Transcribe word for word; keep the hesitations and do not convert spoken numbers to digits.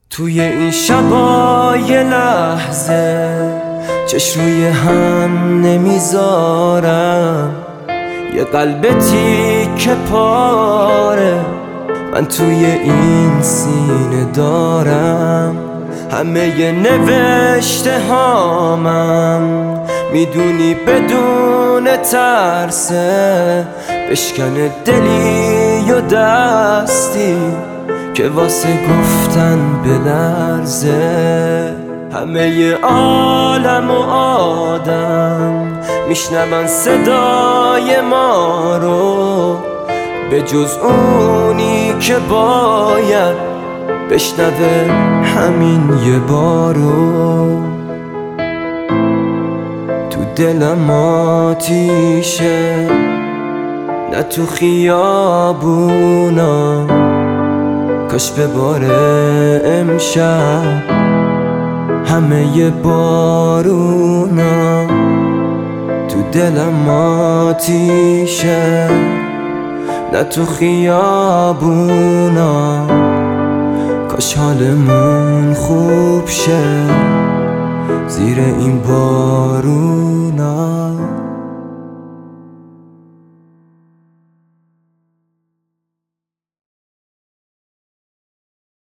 توی این شبای لحظه چش روی هم نمیذارم، یه قلب تیکه پاره من توی این سینه دارم. همه ی نوشته هامم میدونی بدون ترسه بشکنه دلی و دستی که واسه گفتن بلرزه. همه ی عالم و آدم میشنون صدای ما رو، به جز اونی که باید بشنوه همین یه بارو. تو دلم آتیشه نه تو خیابونا، کاش بباره امشب همه ی بارونا. تو دلم آتیشه نه تو خیابونا، کاش حالمون خوب شه زیر این بارون.